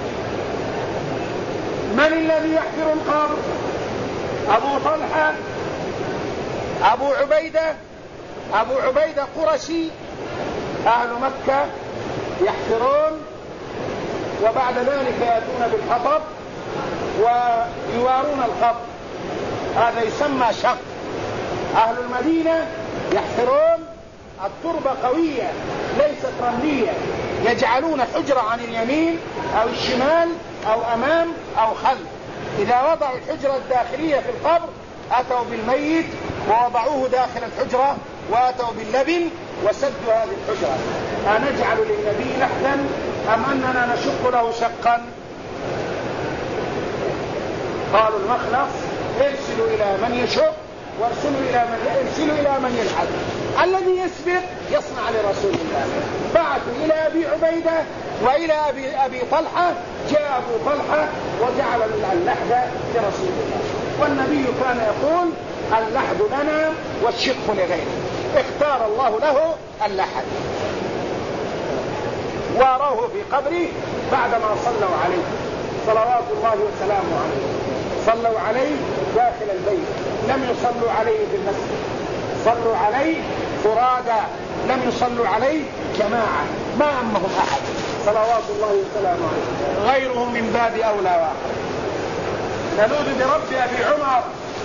من الذي يحفر القبر؟ أبو طلحة، أبو عبيدة. أبو عبيدة قرشي، أهل مكة يحفرون، وبعد ذلك يأتون بالحطب ويوارون القبر. هذا يسمى شق. أهل المدينة يحفرون، التربة قوية ليست رملية، يجعلون حجرة عن اليمين أو الشمال أو أمام أو خلف. إذا وضعوا الحجرة الداخلية في القبر أتوا بالميت ووضعوه داخل الحجرة، وأتوا باللبن وسدوا هذه الحجرة. أنجعل للنبي لحدا أم أننا نشق له شقا؟ قالوا المخلص: ارسلوا إلى من يشق وارسلوا إلى من يلحد. الذي يسبق يصنع لرسول الله. بعثوا إلى أبي عبيدة وإلى أبي طلحة. جاء أبو طلحة وجعل اللحد لرسول الله، والنبي كان يقول: اللحد لنا والشق لغيره. اختار الله له اللحد. واروه في قبره بعدما صلوا عليه صلوات الله وسلامه عليه. صلوا عليه داخل البيت، لم يصلوا عليه في المسجد، صلوا عليه فرادا، لم يصلوا عليه جماعة، ما أمهم أحد صلوات الله وسلامه عليه. غيرهم من باب أولى واحد. نلوذ برب أبي عمر،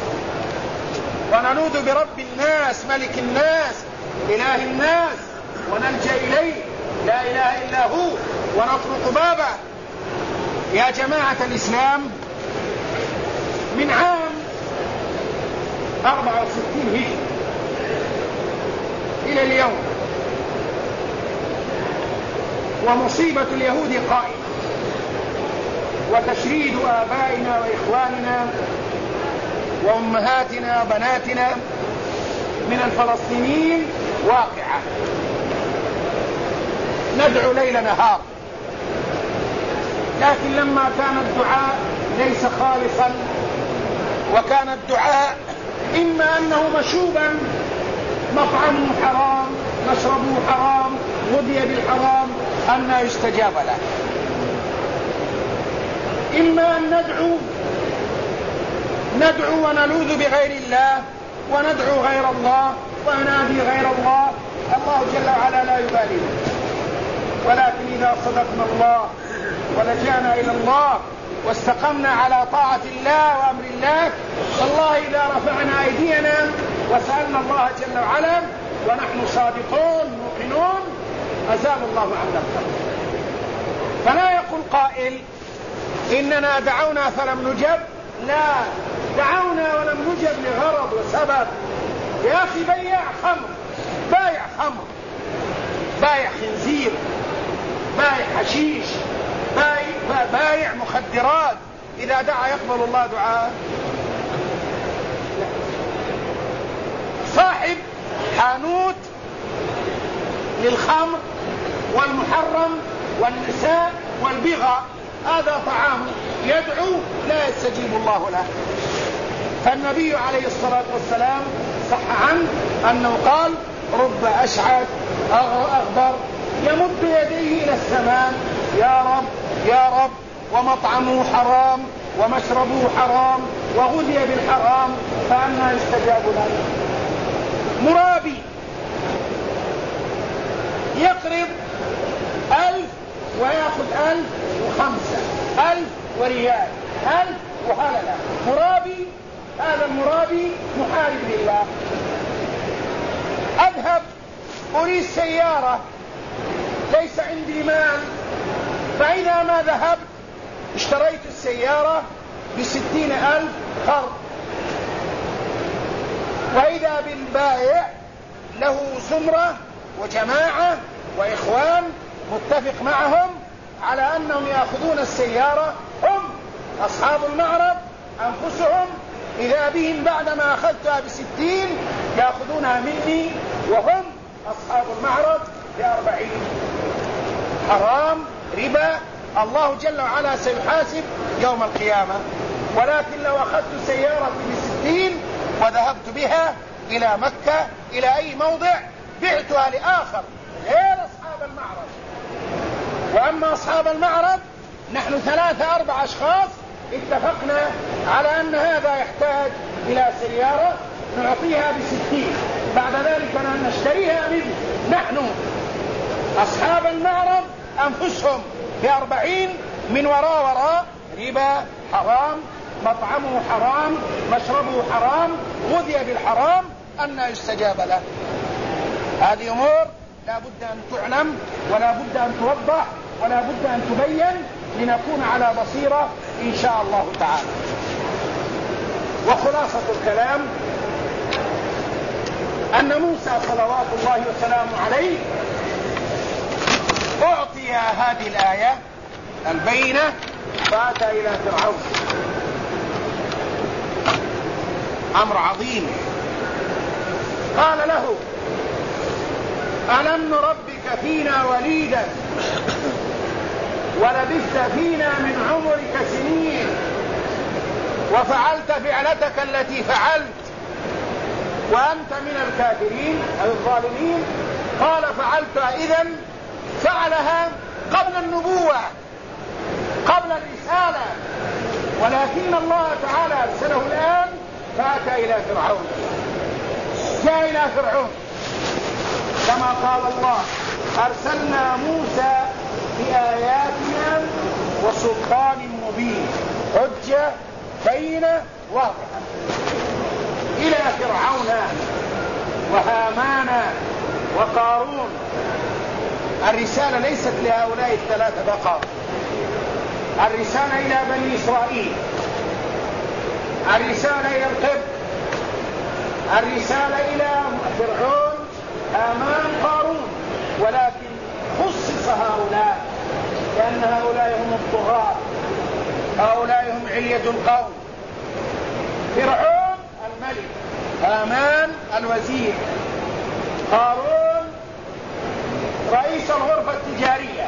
ونلوذ برب الناس ملك الناس إله الناس، ونلجأ إليه لا إله إلا هو، ونطرق بابه. يا جماعة الإسلام، من عام 64 هجري إلى اليوم ومصيبة اليهود قائمة، وتشريد آبائنا وإخواننا وأمهاتنا وبناتنا من الفلسطينيين واقعة. ندعو ليل نهار، لكن لما كان الدعاء ليس خالصا، وكان الدعاء إما أنه مشوبا، مطعمه حرام، مشربه حرام، غذي بالحرام، أن يستجاب له. إما أن ندعو ونلوذ بغير الله، وندعو غير الله، وننادي غير الله. الله جل وعلا لا يبالي. ولكن إذا صدقنا الله ولجأنا إلى الله واستقمنا على طاعة الله وأمر الله، والله إذا رفعنا أيدينا وسألنا الله جل وعلا ونحن صادقون موقنون، أزال الله عنا الخير. فلا يقول قائل: إننا دعونا فلم نجب. لا، دعونا ولم نجب لغرض وسبب. يا أخي، بيع خمر، بايع خمر، بايع خنزير، بايع حشيش، بايع مخدرات، إذا دعا يقبل الله دعاء؟ صاحب حانوت للخمر والمحرم والنساء والبغاء، هذا طعامه، يدعو لا يستجيب الله له. فالنبي عليه الصلاة والسلام صح عنه أنه قال: رب أشعث أغبر يمد يديه إلى السماء: يا رب يا رب، ومطعمه حرام ومشربه حرام وغذي بالحرام، فأنى يستجاب له. مرابي يقرض 1000 ويأخذ 1005، 1000 وريال، 1000 وهللة. مرابي، هذا المرابي محارب لله. أذهب أريد سيارة، ليس عندي مال، فإذا ما ذهبت اشتريت السيارة ب60,000 قرض، وإذا بالبائع له زمرة وجماعة وإخوان متفق معهم على أنهم يأخذون السيارة، هم أصحاب المعرض أنفسهم، إذا بهم بعدما أخذتها ب60 يأخذونها مني، وهم أصحاب المعرض ب40. حرام، ربا، الله جل وعلا سيحاسب يوم القيامة. ولكن لو أخذت سيارة ب60 وذهبت بها إلى مكة إلى أي موضع، بعتها لآخر غير أصحاب المعرض. وأما أصحاب المعرض نحن 3-4 أشخاص اتفقنا على أن هذا يحتاج إلى سيارة نعطيها ب60، بعد ذلك نشتريها منه نحن أصحاب المعرض أنفسهم ب40، من وراء ربا، حرام، مطعمه حرام، مشربه حرام، غذي بالحرام، أن يستجاب له. هذه أمور لا بد أن تعلم ولا بد أن توضح ولا بد أن تبين لنكون على بصيرة إن شاء الله تعالى. وخلاصة الكلام أن موسى صلوات الله وسلامه عليه أعطي هذه الآية البينة فأتى إلى فرعون. أمر عظيم. قال له: ألم نربك فينا وليدا ولبثت فينا من عمرك سنين وفعلت فعلتك التي فعلت وأنت من الكافرين أو الظالمين؟ قال: فعلتها. إذن فعلها قبل النبوة، قبل الرسالة، ولكن الله تعالى أرسله الآن فأتى إلى فرعون. جاء إلى فرعون كما قال الله: أرسلنا موسى بآياتنا وسلطان مبين، حجة بينة واضحة، إلى فرعون وهامان وقارون. الرسالة ليست لهؤلاء الثلاثة فقط، الرسالة إلى بني إسرائيل، الرسالة إلى القبط، الرسالة إلى فرعون، هامان، قارون. ولكن خصص هؤلاء لأن هؤلاء هم الطغاة، هؤلاء هم علية القوم. فرعون الملك، هامان الوزير، قارون رئيس الغرفة التجارية،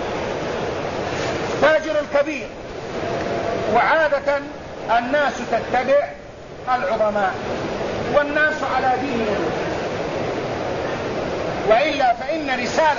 تاجر الكبير. وعادة الناس تتبع العظماء والناس على دين الملوك، وإلا فإن رسالة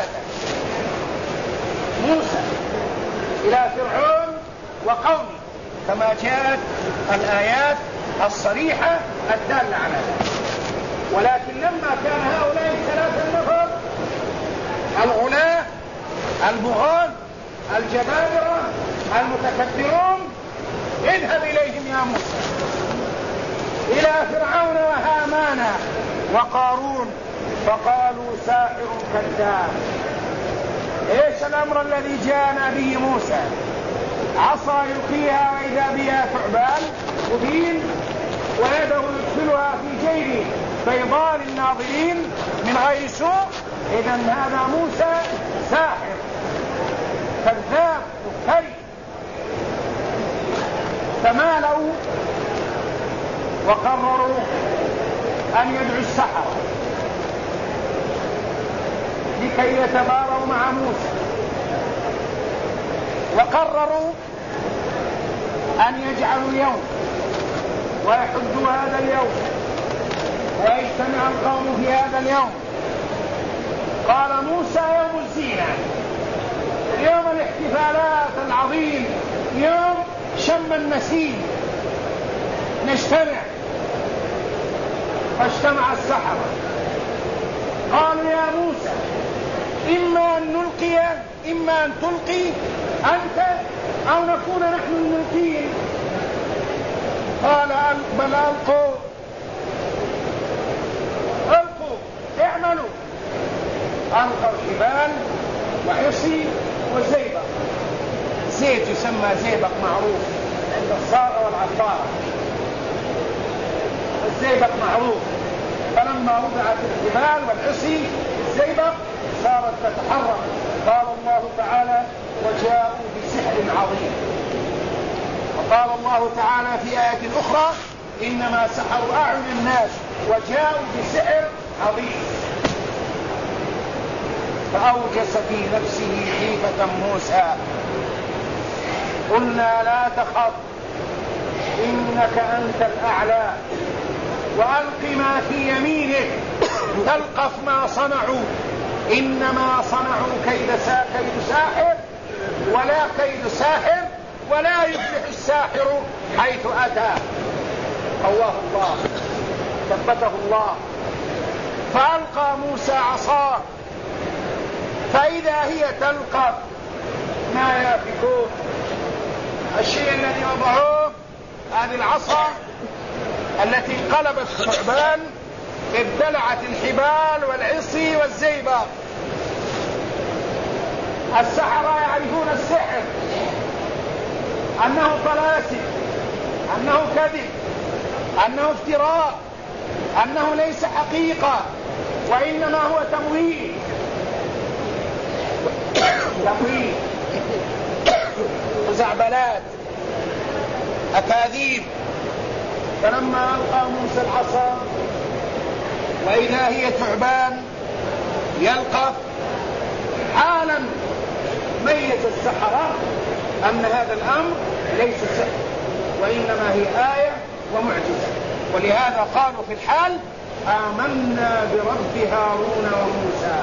موسى إلى فرعون وقومه كما جاءت الآيات الصريحة الدالة على ذلك. ولكن لما كان هؤلاء الثلاثة النفر الغلاة البغاة الجبابرة المتكبرون: اذهب إليهم يا موسى، إلى فرعون وهامان وقارون فقالوا ساحر كذاب. ايش الأمر الذي جاءنا به موسى؟ عصا يلقيها وإذا بها ثعبان مبين، ويده يدخلها في جيبه بيضاء للناظرين من غير سوء. إذن هذا موسى ساحر كذاب مفتري. تمالوا وقرروا أن يدعوا السحرة لكي يتباروا مع موسى، وقرروا أن يجعلوا اليوم ويحجوا هذا اليوم ويجتمع القوم في هذا اليوم. قال موسى يوم الزينة، يوم الاحتفالات العظيم، يوم شم النسيم، نجتمع. فاجتمع السحرة قالوا يا موسى إما أن تلقي أنت أو نكون نحن الملقين. قال بل ألقوا اعملوا. ألقوا الحبال وعصي وزيبق. زيت يسمى زيبق معروف عند الصاغة والعطارة، الزيبق معروف. فلما وضعت الحبال والعصي الزيبق صارت تتحرك. قال الله تعالى وجاءوا بسحر عظيم. وقال الله تعالى في آية أخرى إنما سحروا أعين الناس وجاءوا بسحر عظيم. فأوجس في نفسه خيفة موسى. قلنا لا تخف إنك أنت الأعلى وألق ما في يمينك تلقف ما صنعوا إنما صنعوا كيد ساحر ولا كيد ساحر ولا يفلح الساحر حيث أتى. قواه الله ثبته الله. فألقى موسى عصاه فإذا هي تلقف ما يأفكون. الشيء الذي وضعوه هذه العصا التي انقلبت ثعبان ابتلعت الحبال والعصي والزيبق. السحرة يعرفون السحر أنه طلاسم، أنه كذب، أنه افتراء، أنه ليس حقيقة وإنما هو تمويل خزعبلات أكاذيب. فلما ألقى موسى العصا وإذا هي ثعبان يلقف، حالا ميز السحرة أن هذا الأمر ليس سحر وإنما هي آية ومعجزة. ولهذا قالوا في الحال آمنا برب هارون وموسى،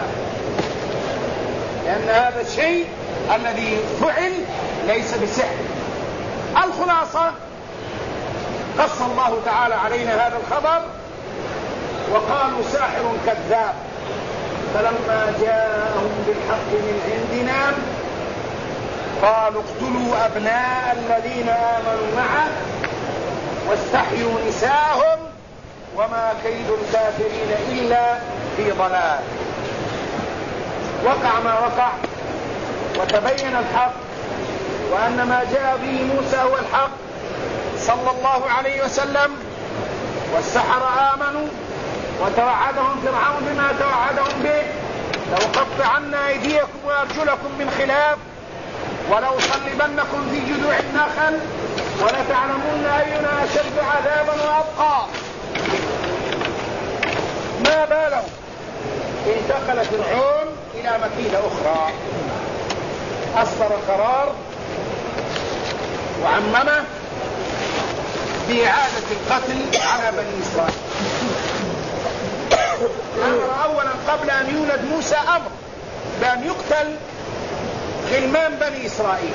لأن هذا الشيء الذي فعل ليس بسحر. الخلاصة قص الله تعالى علينا هذا الخبر وقالوا ساحر كذاب. فلما جاءهم بالحق من عندنا قالوا اقتلوا أبناء الذين آمنوا معه واستحيوا نساءهم وما كيد الكافرين إلا في ضلال. وقع ما وقع وتبين الحق وأن ما جاء به موسى هو الحق صلى الله عليه وسلم. والسحرة آمنوا وتوعدهم فرعون بما توعدهم به لأقطعن أيديكم وأرجلكم من خلاف ولأصلبنكم في جذوع النخل ولتعلمون أينا أشد عذابا وأبقى. ما بالهم انتقل فرعون إلى مكيدة أخرى، أصدر قرار وعممه بإعادة القتل على بني إسرائيل. أمر أولا قبل أن يولد موسى أمر بأن يقتل غلمان بني إسرائيل.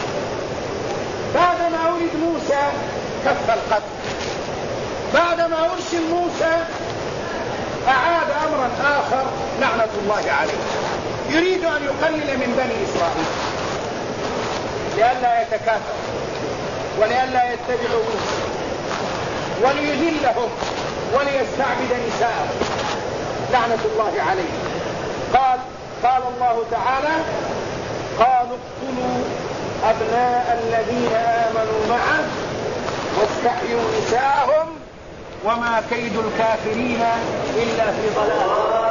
بعدما ولد موسى كف القتل. بعدما أرسل موسى أعاد أمرا آخر لعنة الله عليه، يريد أن يقلل من بني إسرائيل لئلا يتكاثر ولئلا يتبعوا موسى وليذلهم وليستعبد نساءهم لعنة الله عليه. قال الله تعالى قالوا اقتلوا أبناء الذين آمنوا معه واستحيوا نساءهم وما كيد الكافرين إلا في ضلال.